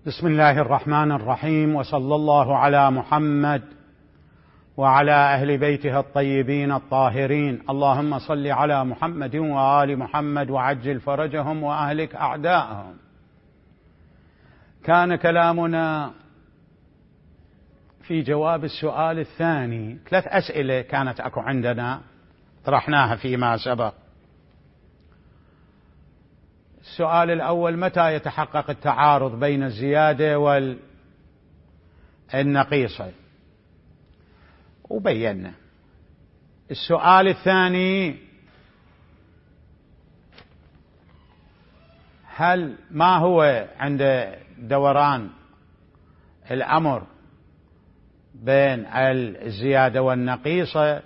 بسم الله الرحمن الرحيم، وصلى الله على محمد وعلى أهل بيته الطيبين الطاهرين. اللهم صل على محمد وآل محمد وعجل فرجهم وأهلك أعداءهم. كان كلامنا في جواب السؤال الثاني. 3 أسئلة كانت أكو عندنا طرحناها فيما سبق. السؤال الأول: متى يتحقق التعارض بين الزيادة والنقيصة؟ وبينا. السؤال الثاني: ما هو عند دوران الأمر بين الزيادة والنقيصة؟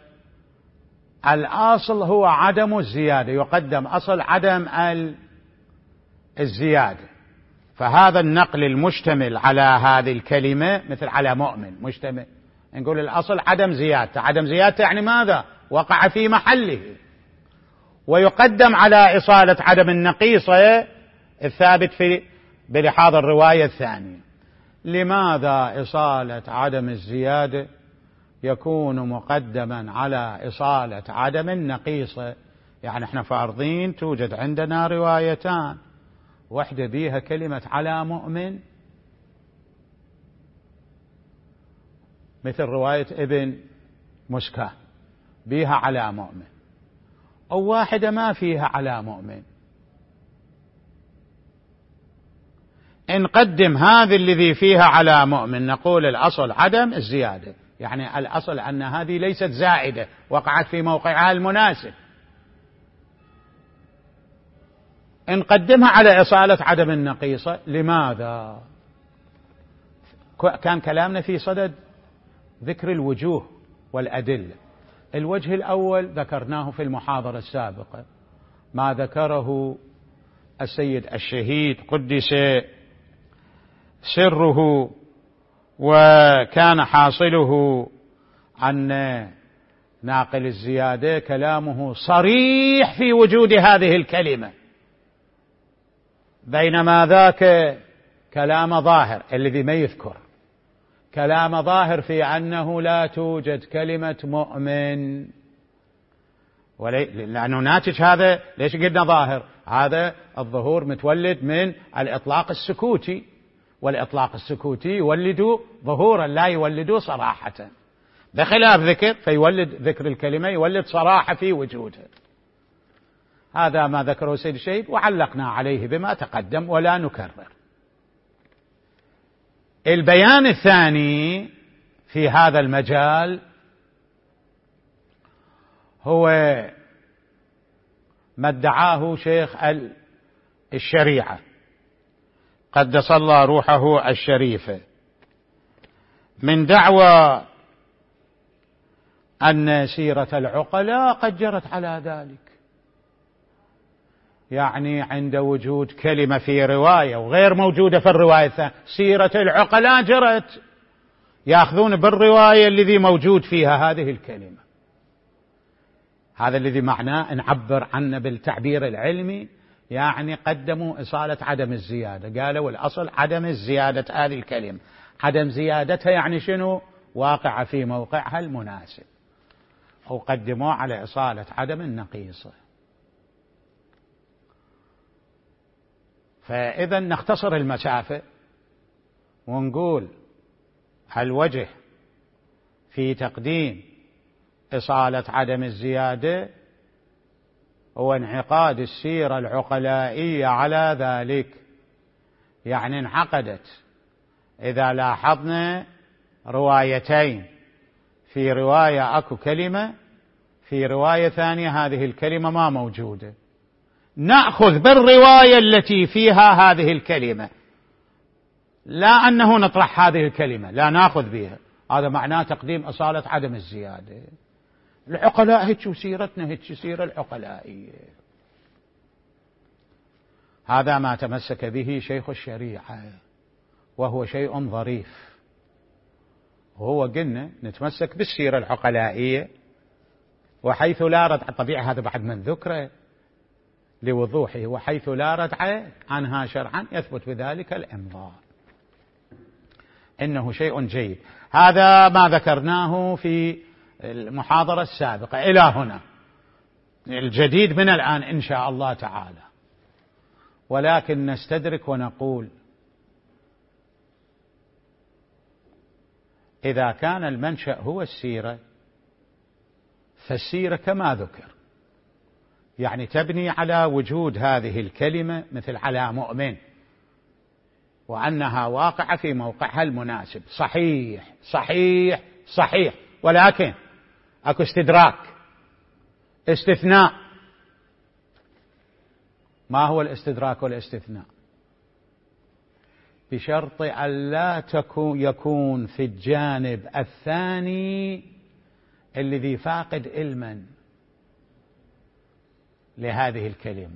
الأصل هو عدم الزيادة، يقدم أصل عدم الزيادة. فهذا النقل المشتمل على هذه الكلمة مثل على مؤمن مشتمل، نقول الأصل عدم زيادته. عدم زيادته يعني ماذا؟ وقع في محله. ويقدم على إصالة عدم النقيصة الثابت بلحاظ الرواية الثانية. لماذا إصالة عدم الزيادة يكون مقدما على إصالة عدم النقيصة؟ يعني احنا فارضين توجد عندنا روايتان، واحدة بيها كلمة على مؤمن مثل رواية ابن مسكان بيها على مؤمن، أو واحدة ما فيها على مؤمن. إن قدم هذه الذي فيها على مؤمن نقول الأصل عدم الزيادة، يعني الأصل أن هذه ليست زائدة، وقعت في موقعها المناسب. إن قدمها على إصالة عدم النقيصة. لماذا؟ كان كلامنا في صدد ذكر الوجوه والأدلة. الوجه الأول ذكرناه في المحاضرة السابقة، ما ذكره السيد الشهيد قدس سره، وكان حاصله أن ناقل الزيادة كلامه صريح في وجود هذه الكلمة، بينما ذاك كلام ظاهر الذي ما يذكر، كلام ظاهر في أنه لا توجد كلمة مؤمن، لأنه ناتج. هذا ليش قلنا ظاهر؟ هذا الظهور متولد من الإطلاق السكوتي، والإطلاق السكوتي يولد ظهورا لا يولد صراحة، بخلاف ذكر فيولد ذكر الكلمة يولد صراحة في وجودها. هذا ما ذكره سيد الشهيد، وعلقنا عليه بما تقدم ولا نكرر. البيان الثاني في هذا المجال هو ما ادعاه شيخ الشريعة قدس الله روحه الشريفة من دعوى أن سيرة العقلاء قد جرت على ذلك. يعني عند وجود كلمة في رواية وغير موجودة في الرواية الثانية، سيرة العقلاء جرت، يأخذون بالرواية الذي موجود فيها هذه الكلمة. هذا الذي معناه نعبر عنه بالتعبير العلمي، يعني قدموا إصالة عدم الزيادة، قالوا الأصل عدم الزيادة هذه الكلمة، عدم زيادتها يعني شنو؟ واقع في موقعها المناسب، أو قدموا على إصالة عدم النقيصة. فإذا نختصر المسافة ونقول الوجه في تقديم إصالة عدم الزيادة هو انعقاد السيرة العقلائية على ذلك. يعني انعقدت، إذا لاحظنا روايتين، في رواية أكو كلمة، في رواية ثانية هذه الكلمة ما موجودة، نأخذ بالرواية التي فيها هذه الكلمة، لا أنه نطرح هذه الكلمة، لا نأخذ بها. هذا معناه تقديم أصالة عدم الزيادة. العقلاء هيك وسيرتنا هيك سيرة العقلائية. هذا ما تمسك به شيخ الشريعة، وهو شيء ظريف. وهو قلنا نتمسك بالسيرة العقلائية، وحيث لا رد الطبيعة، هذا بعد من ذكره لوضوحه، وحيث لا ردع عنها شرعا يثبت بذلك الإمضاء. إنه شيء جيد. هذا ما ذكرناه في المحاضرة السابقة إلى هنا، الجديد من الآن إن شاء الله تعالى. ولكن نستدرك ونقول إذا كان المنشأ هو السيرة، فالسيرة كما ذكر يعني تبني على وجود هذه الكلمة مثل على مؤمن، وأنها واقعة في موقعها المناسب. صحيح صحيح صحيح، ولكن أكو استدراك، استثناء. ما هو الاستدراك والاستثناء؟ بشرط أن لا يكون في الجانب الثاني الذي فاقد علما لهذه الكلمة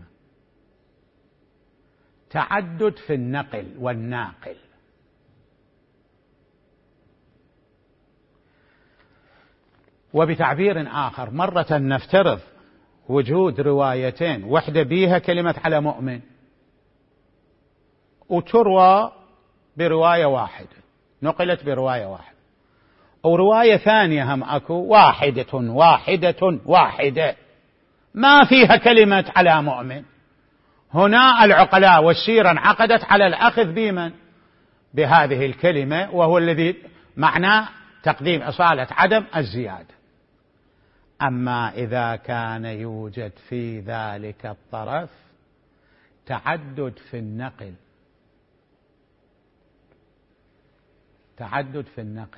تعدد في النقل والناقل. وبتعبير آخر، مرة نفترض وجود روايتين، واحدة بيها كلمة على مؤمن وتروى برواية واحدة، نقلت برواية واحدة، أو رواية ثانية هم أكو واحدة ما فيها كلمة على مؤمن. هنا العقلاء والسيرة انعقدت على الأخذ بمن؟ بهذه الكلمة، وهو الذي معناه تقديم أصالة عدم الزيادة. أما إذا كان يوجد في ذلك الطرف تعدد في النقل، تعدد في النقل،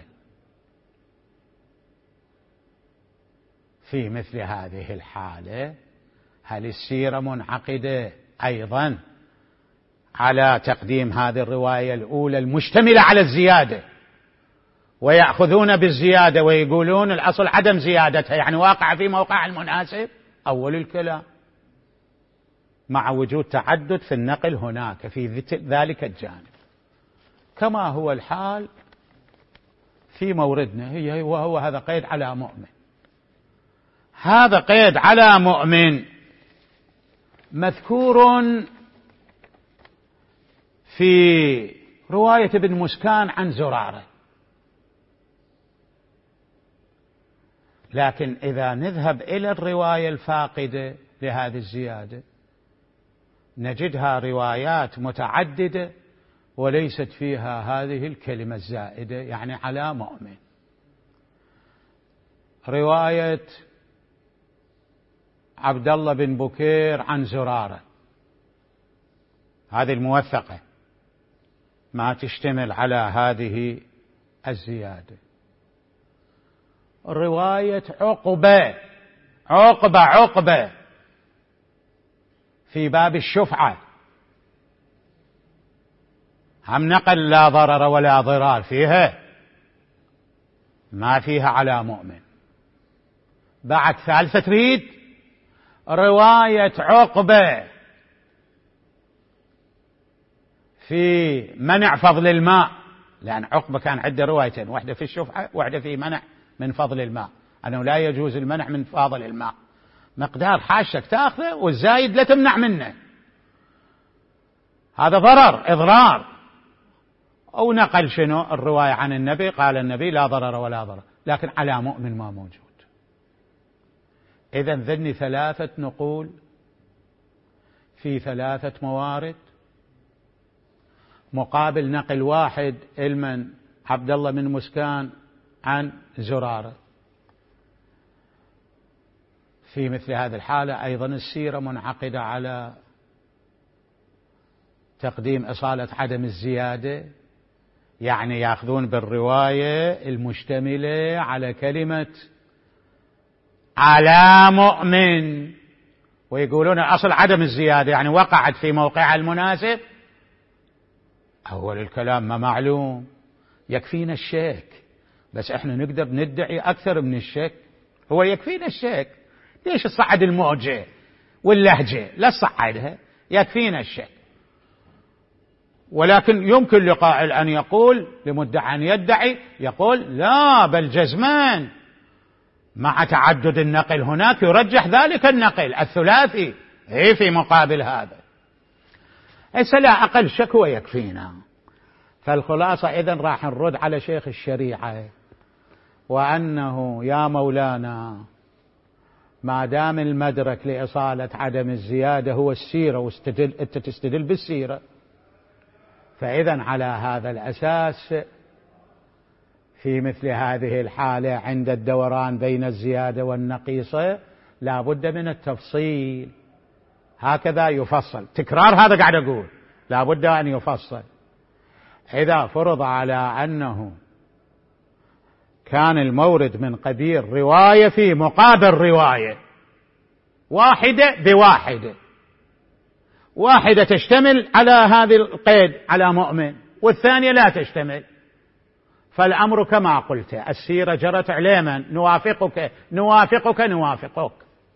في مثل هذه الحالة هل السيرة منعقدة أيضا على تقديم هذه الرواية الأولى المشتملة على الزيادة، ويأخذون بالزيادة ويقولون الأصل عدم زيادتها يعني واقع في موقع المناسب؟ أول الكلام، مع وجود تعدد في النقل هناك في ذلك الجانب، كما هو الحال في موردنا وهو هذا قيد على مؤمن. هذا قيد على مؤمن مذكور في رواية ابن مسكان عن زرارة، لكن إذا نذهب إلى الرواية الفاقدة لهذه الزيادة نجدها روايات متعددة وليست فيها هذه الكلمة الزائدة يعني على مؤمن. رواية عبد الله بن بكير عن زرارة هذه الموثقة ما تشتمل على هذه الزيادة. رواية عقبة في باب الشفعة هم نقل لا ضرر ولا ضرار فيها، ما فيها على مؤمن. بعد ثالثة تريد رواية عقبة في منع فضل الماء، لأن عقبة كان عنده روايتين، واحدة في الشفعة واحدة في منع من فضل الماء، أنه لا يجوز المنع من فضل الماء، مقدار حاشك تأخذه والزايد لا تمنع منه، هذا ضرر إضرار. أو نقل شنو الرواية عن النبي، قال النبي لا ضرر ولا ضرر، لكن على مؤمن ما موجود. إذن ذني ثلاثة نقول في ثلاثة موارد مقابل نقل واحد المن عبد الله بن مسكان عن زرارة. في مثل هذه الحالة أيضا السيرة منعقدة على تقديم إصالة عدم الزيادة، يعني يأخذون بالرواية المشتملة على كلمة على مؤمن ويقولون الأصل عدم الزيادة يعني وقعت في موقعها المناسب. أول الكلام ما معلوم، يكفينا الشك، بس احنا نقدر ندعي أكثر من الشك. هو يكفينا الشك، ليش تصعد الموجة واللهجة؟ لا تصعدها، يكفينا الشك. ولكن يمكن لقائل أن يقول لمدعي أن يدعي يقول لا بل جزمان مع تعدد النقل هناك يرجح ذلك النقل الثلاثي في مقابل هذا. لا أقل شك هو يكفينا. فالخلاصة إذن راح نرد على شيخ الشريعة وأنه يا مولانا ما دام المدرك لإصالة عدم الزيادة هو السيرة أنت تستدل بالسيرة، فإذن على هذا الأساس في مثل هذه الحالة عند الدوران بين الزيادة والنقيصة لا بد من التفصيل، هكذا يفصل. تكرار هذا قاعد أقول لا بد أن يفصل. إذا فرض على أنه كان المورد من قبيل رواية في مقابل رواية واحدة بواحدة، واحدة تشتمل على هذا القيد على مؤمن والثانية لا تشتمل، فالأمر كما قلت السيرة جرت عليما نوافقك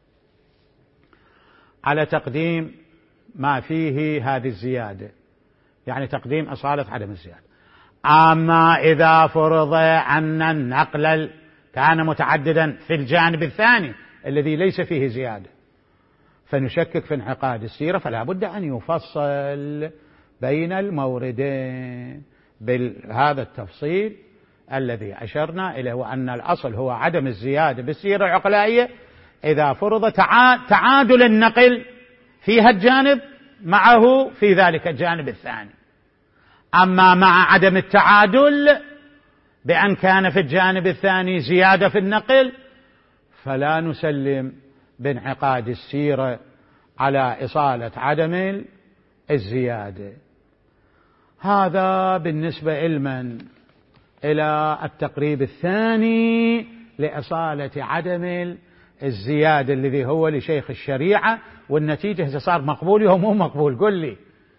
على تقديم ما فيه هذه الزيادة، يعني تقديم أصالة عدم الزيادة. أما إذا فرض أن النقل كان متعددا في الجانب الثاني الذي ليس فيه زيادة فنشكك في انعقاد السيرة، فلا بد أن يفصل بين الموردين بهذا التفصيل الذي أشرنا إليه، وأن الأصل هو عدم الزيادة بالسيرة العقلائية إذا فرض تعادل النقل فيها الجانب معه في ذلك الجانب الثاني. أما مع عدم التعادل بأن كان في الجانب الثاني زيادة في النقل فلا نسلم بانعقاد السيرة على إصالة عدم الزيادة. هذا بالنسبة إلى التقريب الثاني لإصالة عدم الزيادة الذي هو لشيخ الشريعة، والنتيجة صار مقبول أو مو مقبول؟ قل لي.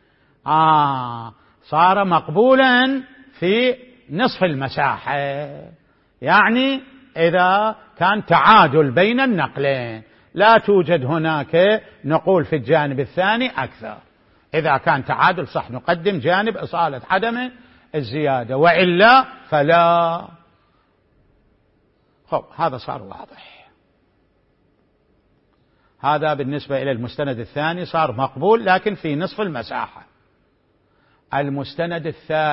صار مقبولا في نصف المساحة، يعني إذا كان تعادل بين النقلين لا توجد هناك نقول في الجانب الثاني أكثر. إذا كان تعادل صح نقدم جانب إصالة عدم الزيادة، وإلا فلا. هذا صار واضح. هذا بالنسبة إلى المستند الثاني صار مقبول لكن في نصف المساحة. المستند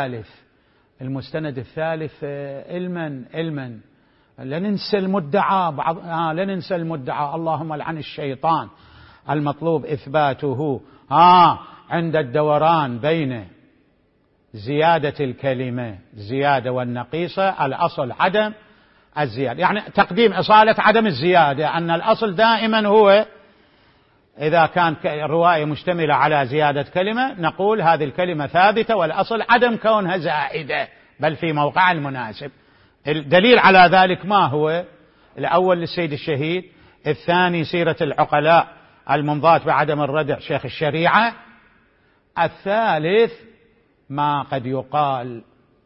الثالث علما لا ننسى المدعى لا ننسى المدعى، اللهم لعن الشيطان. المطلوب إثباته عند الدوران بين زيادة الكلمة زيادة والنقيصة الأصل عدم الزيادة، يعني تقديم إصالة عدم الزيادة، أن الأصل دائما هو إذا كان الرواية مشتملة على زيادة كلمة نقول هذه الكلمة ثابتة والأصل عدم كونها زائدة بل في موقع المناسب. الدليل على ذلك ما هو؟ الأول للسيد الشهيد، الثاني سيرة العقلاء المنضات بعدم الردع شيخ الشريعة، الثالث ما قد يقال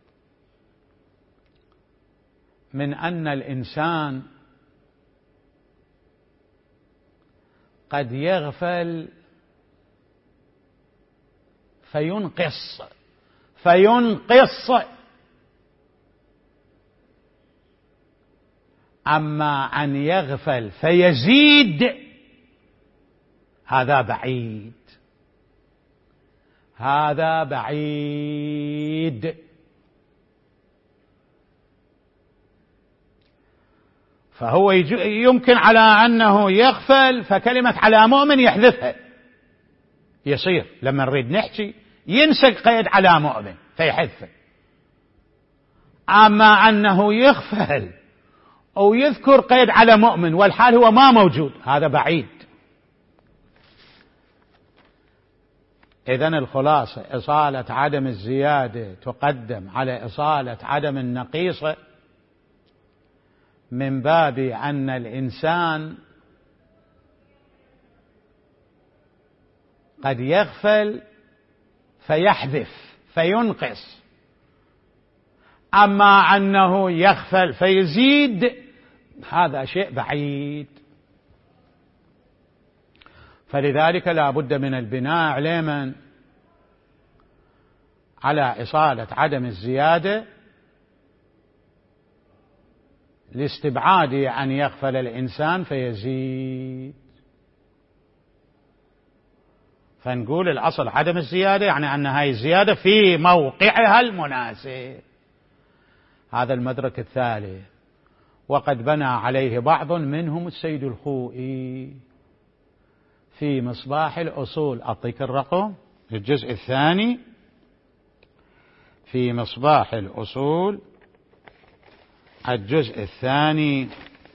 من أن الإنسان قد يغفل فينقص، أما أن يغفل فيزيد هذا بعيد. فهو يمكن على أنه يغفل فكلمة على مؤمن يحذفها، يصير لما نريد نحكي ينسى قيد على مؤمن فيحذفه. أما أنه يغفل أو يذكر قيد على مؤمن والحال هو ما موجود هذا بعيد. إذن الخلاصة إصالة عدم الزيادة تقدم على إصالة عدم النقيصة من باب أن الإنسان قد يغفل فيحذف فينقص، أما أنه يغفل فيزيد هذا شيء بعيد. فلذلك لا بد من البناء علما على إصالة عدم الزيادة لاستبعاد أن يغفل الإنسان فيزيد. فنقول الأصل عدم الزيادة، يعني أن هاي الزيادة في موقعها المناسب. هذا المدرك الثالث، وقد بنى عليه بعض منهم السيد الخوئي في مصباح الأصول. أعطيك الرقم، الجزء الثاني في مصباح الأصول، الجزء الثاني،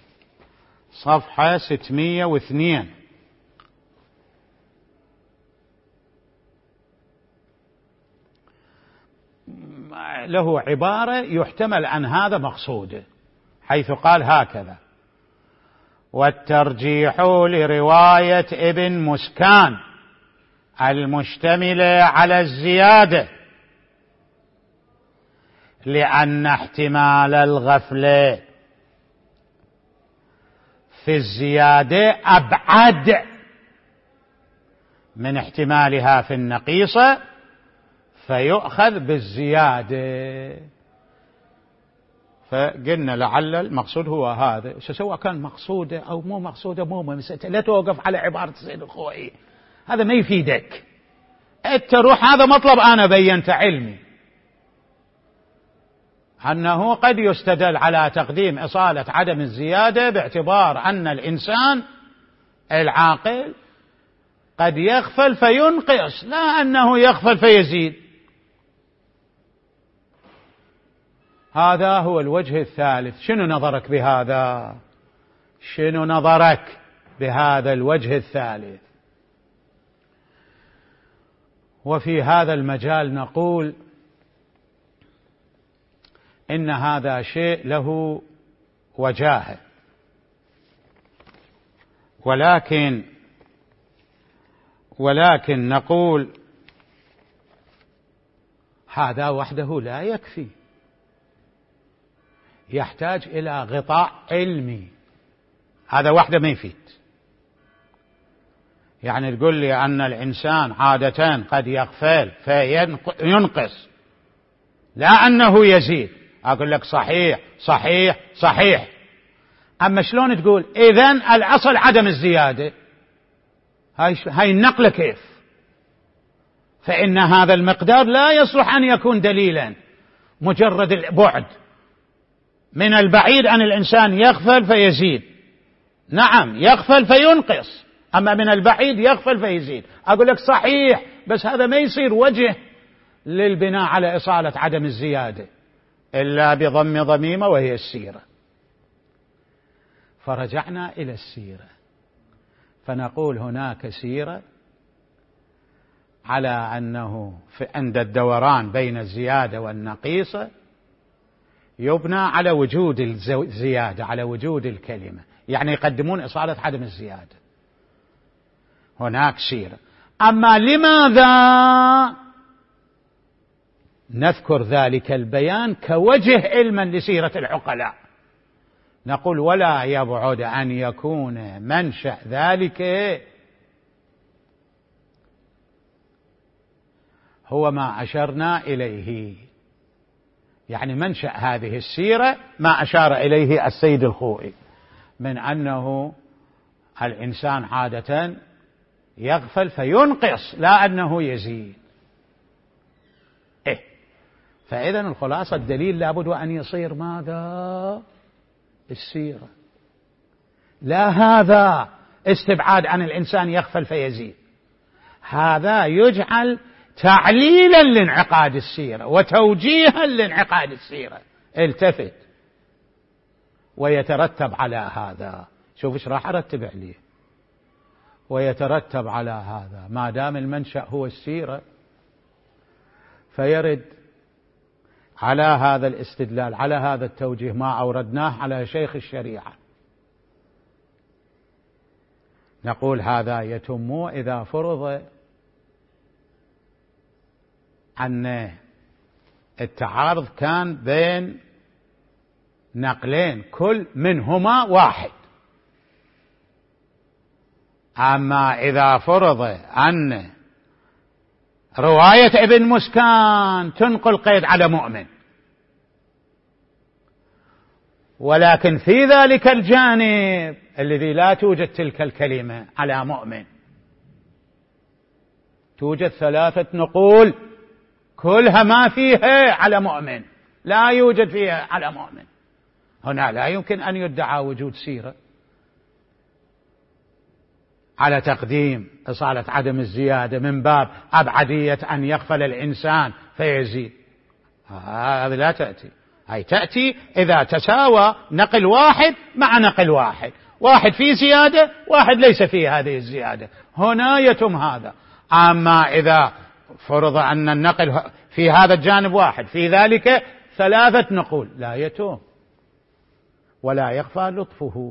صفحة 602. له عبارة يحتمل أن هذا مقصوده، حيث قال هكذا: والترجيح لرواية ابن مسكان المشتملة على الزيادة، لأن احتمال الغفلة في الزيادة أبعد من احتمالها في النقيصة، فيؤخذ بالزيادة. فقلنا لعل المقصود هو هذا، سواء كان مقصوده أو مو مقصوده مو مسألة، لا توقف على عبارة السيد الخوئي، هذا ما يفيدك. أنت روح، هذا مطلب أنا بينت علمي، أنه قد يستدل على تقديم إصالة عدم الزيادة باعتبار أن الإنسان العاقل قد يغفل فينقص، لا أنه يغفل فيزيد. هذا هو الوجه الثالث. شنو نظرك بهذا؟ شنو نظرك بهذا الوجه الثالث؟ وفي هذا المجال نقول إن هذا شيء له وجاهة، ولكن نقول هذا وحده لا يكفي، يحتاج إلى غطاء علمي. هذا وحده ما يفيد. يعني تقول لي أن الإنسان عادة قد يغفل فينقص لا أنه يزيد، أقول لك صحيح صحيح صحيح. أما شلون تقول إذن الأصل عدم الزيادة؟ هاي النقلة كيف؟ فإن هذا المقدار لا يصلح أن يكون دليلا، مجرد البعد من البعيد أن الإنسان يغفل فيزيد. نعم يغفل فينقص، أما من البعيد يغفل فيزيد. أقول لك صحيح، بس هذا ما يصير وجه للبناء على إصالة عدم الزيادة إلا بضم ضميمة وهي السيرة. فرجعنا إلى السيرة فنقول هناك سيرة على أنه عند الدوران بين الزيادة والنقيصة يبنى على وجود الزيادة، على وجود الكلمة، يعني يقدمون إصالة عدم الزيادة. هناك سيرة. أما لماذا نذكر ذلك البيان كوجه علما لسيرة العقلاء؟ نقول ولا يبعد أن يكون منشأ ذلك هو ما أشرنا إليه، يعني منشأ هذه السيرة ما أشار إليه السيد الخوئي من أنه الإنسان عادة يغفل فينقص لا أنه يزيد. فإذن الخلاصة الدليل لابد أن يصير ماذا؟ السيرة، لا هذا استبعاد عن الإنسان يغفل فيزيد. هذا يجعل تعليلا لانعقاد السيرة وتوجيها لانعقاد السيرة. التفت ويترتب على هذا. شوف ايش راح ارتب عليه. ويترتب على هذا ما دام المنشأ هو السيرة، فيرد على هذا الاستدلال، على هذا التوجيه ما أوردناه على شيخ الشريعة. نقول هذا يتم إذا فرض أن التعارض كان بين نقلين كل منهما واحد. أما إذا فرض أن رواية ابن مسكان تنقل قيد على مؤمن، ولكن في ذلك الجانب الذي لا توجد تلك الكلمة على مؤمن، توجد 3 نقول كلها ما فيها على مؤمن، لا يوجد فيها على مؤمن. هنا لا يمكن أن يدعى وجود سيرة على تقديم إصالة عدم الزيادة من باب أبعدية أن يغفل الإنسان فيزيد. هذا لا تأتي. هي تأتي إذا تساوى نقل واحد مع نقل واحد، واحد فيه زيادة واحد ليس فيه هذه الزيادة، هنا يتم هذا. أما إذا فرض أن النقل في هذا الجانب واحد في ذلك 3 نقول لا يتم ولا يخفى لطفه،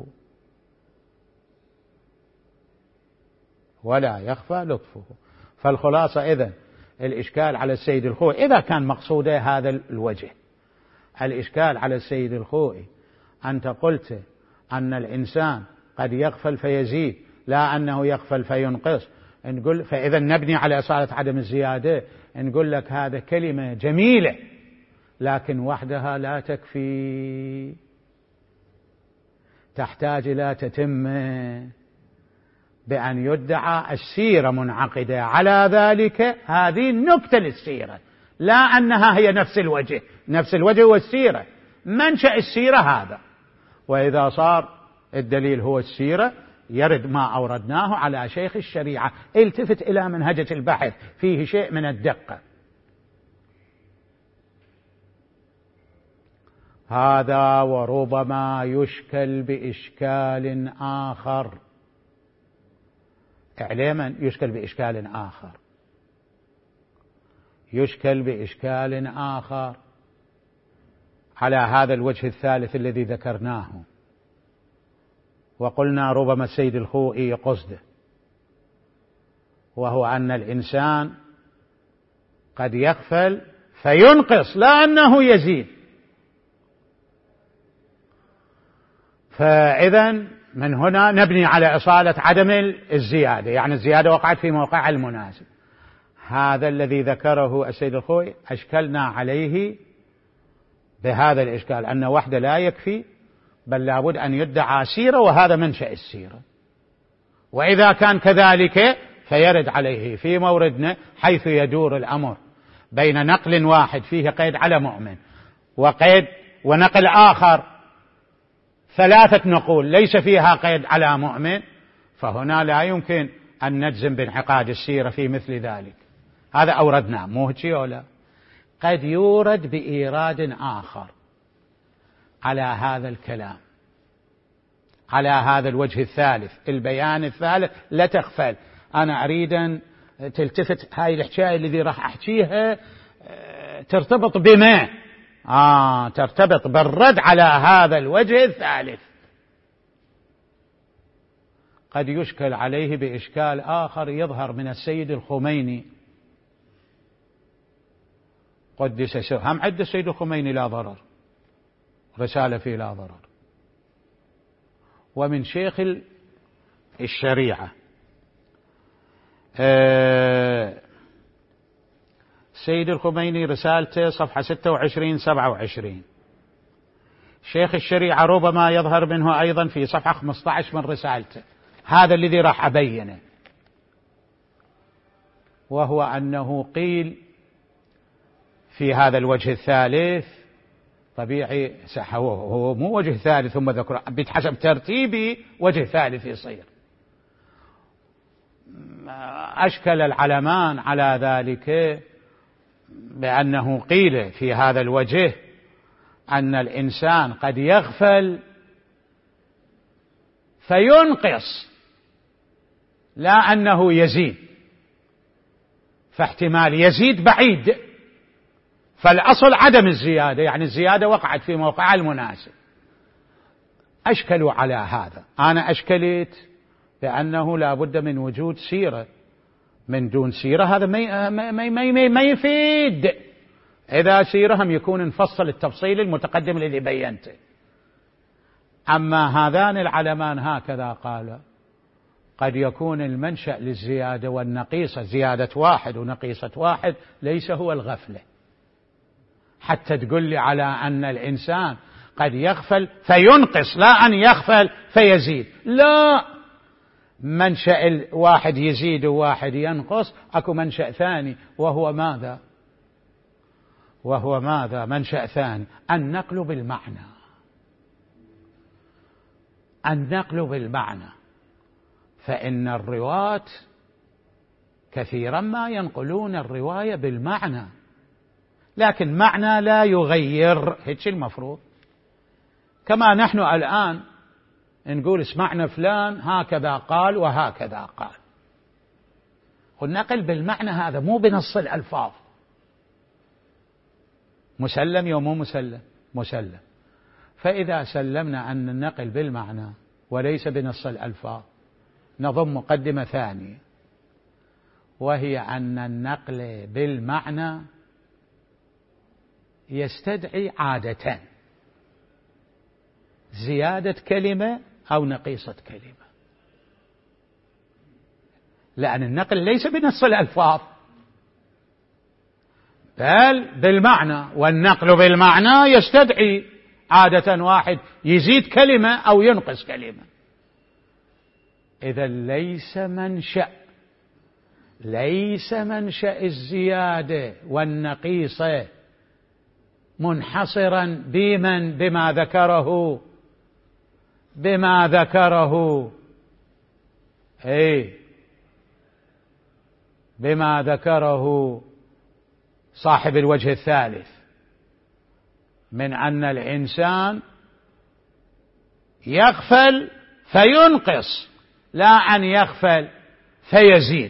ولا يخفى لطفه. فالخلاصة إذن الإشكال على السيد الخوئي إذا كان مقصوده هذا الوجه، الإشكال على السيد الخوئي أنت قلت أن الإنسان قد يغفل فيزيد لا أنه يغفل فينقص، نقول فإذا نبني على إصالة عدم الزيادة، نقول لك هذا كلمة جميلة لكن وحدها لا تكفي، تحتاج إلى تتمة بأن يدعى السيرة منعقدة على ذلك. هذه نكتة للسيرة، لا أنها هي نفس الوجه، نفس الوجه والسيرة منشأ السيرة هذا. وإذا صار الدليل هو السيرة يرد ما أوردناه على شيخ الشريعة. التفت إلى منهجة البحث فيه شيء من الدقة. هذا وربما يشكل بإشكال آخر، إعلاما يشكل بإشكال آخر، يشكل بإشكال آخر على هذا الوجه الثالث الذي ذكرناه، وقلنا ربما السيد الخوئي قصده، وهو أن الإنسان قد يغفل فينقص لا أنه يزيد. فإذا من هنا نبني على إصالة عدم الزيادة، يعني الزيادة وقعت في موقع المناسب. هذا الذي ذكره السيد الخوئي أشكلنا عليه بهذا الإشكال أن وحده لا يكفي، بل لابد أن يدعى سيرة، وهذا منشأ السيرة. وإذا كان كذلك فيرد عليه في موردنا حيث يدور الأمر بين نقل واحد فيه قيد على مؤمن وقيد ونقل آخر 3 نقول ليس فيها قيد على مؤمن، فهنا لا يمكن أن نجزم بانعقاد السيرة في مثل ذلك. هذا أوردناه مو هيك ولا؟ قد يورد بإيراد آخر على هذا الكلام، على هذا الوجه الثالث، البيان الثالث. لا تغفل، أنا أريد أن تلتفت هاي الحكاية الذي راح أحكيها ترتبط بما ترتبط بالرد على هذا الوجه الثالث. قد يشكل عليه بإشكال آخر يظهر من السيد الخميني قدس سره، هم عد السيد الخميني لا ضرر، رسالة في لا ضرر، ومن شيخ الشريعة سيد الخميني رسالته صفحة 26-27. شيخ الشريعة ربما يظهر منه أيضا في صفحة 15 من رسالته، هذا الذي راح أبينه، وهو أنه قيل في هذا الوجه الثالث طبيعي هو مو وجه ثالث ثم ذكر بحسب ترتيبي وجه ثالث يصير. أشكل العلمان على ذلك بأنه قيل في هذا الوجه أن الإنسان قد يغفل فينقص لا أنه يزيد، فاحتمال يزيد بعيد، فالأصل عدم الزيادة، يعني الزيادة وقعت في موقع المناسب. أشكلوا على هذا، أنا أشكلت بأنه لا بد من وجود سيرة، من دون سيرة هذا ما يفيد. إذا سيرة هم يكون نفصل التفصيل المتقدم الذي بينته. أما هذان العلمان هكذا قال قد يكون المنشأ للزيادة والنقيصة زيادة واحد ونقيصة واحد ليس هو الغفلة، حتى تقول لي على أن الإنسان قد يغفل فينقص لا أن يغفل فيزيد. لا، منشأ واحد يزيد وواحد ينقص، أكو منشأ ثاني وهو ماذا؟ منشأ ثاني، النقل بالمعنى. فإن الرواة كثيرا ما ينقلون الرواية بالمعنى، لكن معنى لا يغير، هيك المفروض. كما نحن الآن نقول اسمعنا فلان هكذا قال وهكذا قال، والنقل بالمعنى هذا مو بنص الألفاظ. مسلم يوم مو مسلم. فإذا سلمنا أن النقل بالمعنى وليس بنص الألفاظ، نضم مقدمة ثانية، وهي أن النقل بالمعنى يستدعي عادة زيادة كلمة أو نقيصة كلمة، لأن النقل ليس بنص الألفاظ بل بالمعنى، والنقل بالمعنى يستدعي عادة واحد يزيد كلمة أو ينقص كلمة. إذا ليس منشأ الزيادة والنقيصة منحصرا بما ذكره صاحب الوجه الثالث من أن الإنسان يغفل فينقص، لا أن يغفل فيزيد.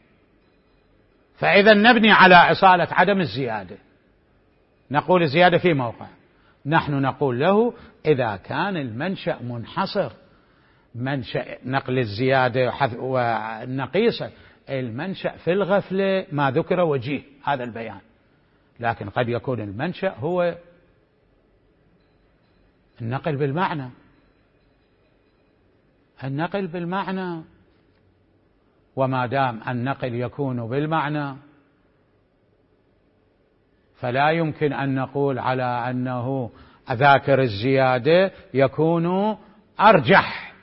فإذا نبني على إصالة عدم الزيادة، نقول الزيادة في موقع، نحن نقول له إذا كان المنشأ منحصر، منشأ نقل الزيادة والنقيصة، المنشأ في الغفلة ما ذكر وجيه هذا البيان، لكن قد يكون المنشأ هو النقل بالمعنى. وما دام النقل يكون بالمعنى فلا يمكن أن نقول على أنه ذاكر الزيادة يكون أرجح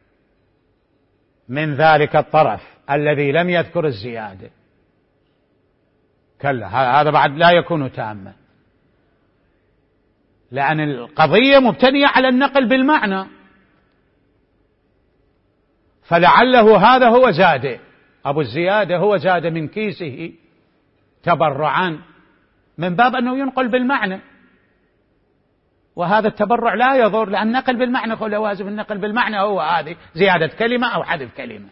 من ذلك الطرف الذي لم يذكر الزيادة، كلا، هذا بعد لا يكون تاما، لأن القضية مبتنية على النقل بالمعنى. فلعله هذا هو زاد، أبو الزيادة هو زاد من كيسه تبرعا من باب أنه ينقل بالمعنى، وهذا التبرع لا يضر، لأن النقل بالمعنى هو لوازم النقل بالمعنى هو هذه زيادة كلمة أو حذف كلمة،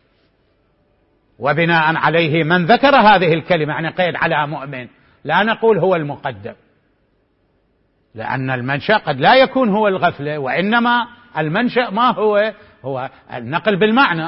وبناء عليه من ذكر هذه الكلمة يعني قيد على مؤمن، لا نقول هو المقدم، لأن المنشأ قد لا يكون هو الغفلة، وإنما المنشأ ما هو النقل بالمعنى.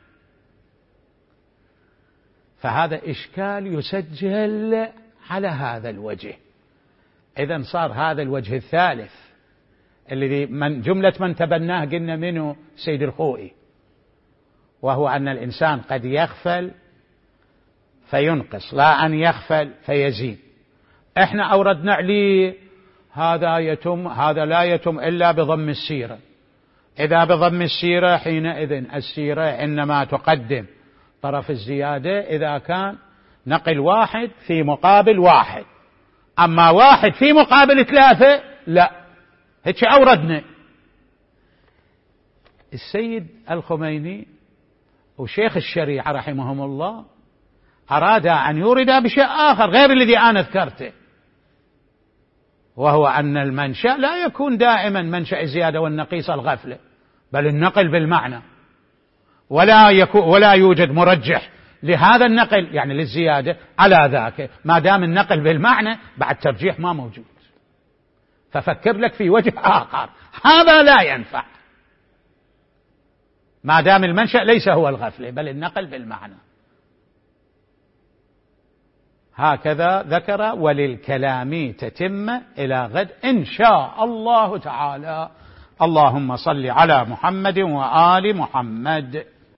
فهذا إشكال يسجل على هذا الوجه. إذن صار هذا الوجه الثالث الذي من جملة من تبناه قلنا منه سيد الخوئي، وهو أن الإنسان قد يغفل فينقص، لا أن يغفل فيزيد. إحنا أوردنا عليه هذا لا يتم إلا بضم السيرة. إذا بضم السيرة حينئذ السيرة إنما تقدم طرف الزيادة إذا كان نقل واحد في مقابل واحد، أما واحد في مقابل ثلاثة لا، هيك أوردنا. السيد الخميني وشيخ الشريعة رحمهم الله أراد أن يورد بشيء آخر غير الذي أنا ذكرته، وهو أن المنشأ لا يكون دائما منشأ الزيادة والنقيصة الغفلة، بل النقل بالمعنى، ولا يوجد مرجح لهذا النقل يعني للزيادة على ذاك، ما دام النقل بالمعنى بعد ترجيح ما موجود. ففكر لك في وجه آخر، هذا لا ينفع ما دام المنشأ ليس هو الغفلة بل النقل بالمعنى. هكذا ذكر، وللكلام تتم إلى غد إن شاء الله تعالى. اللهم صل على محمد وآل محمد.